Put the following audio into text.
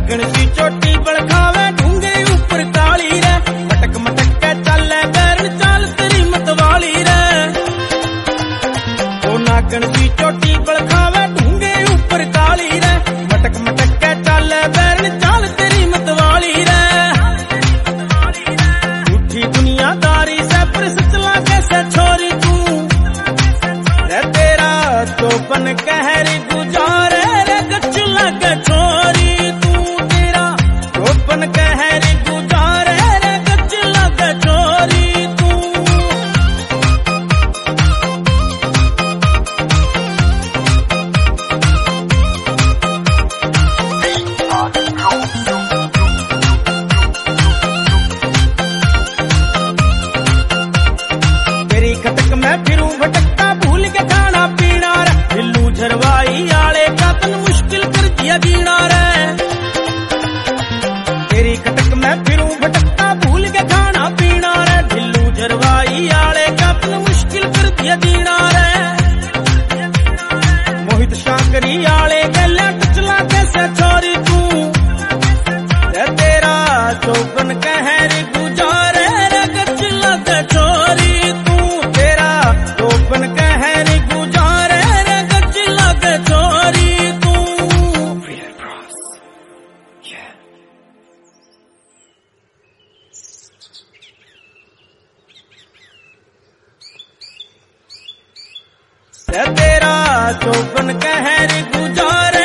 नागण सी चोटी बलखावे ढूंगे ऊपर काली रे, मटक मटक के चाले बैरन चाल तेरी मतवाली रे। ओ नागण सी चोटी बलखावे ढूंगे ऊपर काली रे, मटक मटक के चाले बैरन चाल तेरी मतवाली रे। झूठी दुनियादारी से पर सचला कैसे छोरी तू रे, तेरा चौपन कहर गुजारे रे गच लगे छोरी तू, तेरा चौपन कहर गुजारे रे गच लगे छोरी तू। तेरी खटक मैं फिरूं भटकता भूल के खाना पीना रे, दिल्लू झरवाई आले का तन मुश्किल कर दिया जीना रे। तेरी खटक मैं फिरूं भटकता भूल के खाना पीना रे, दिल्लू झरवाई आले का तन मुश्किल कर दिया जीना रे। मोहित शाकरी आले गल्या टचला कैसे छोरी तू रे, तेरा चौपन कहर गुजारे रे गच लगे छोरी तू, तेरा चौपन कहर गुजारे रे गच लगे छोरी तू। तेरा चौपन कहर गुजारे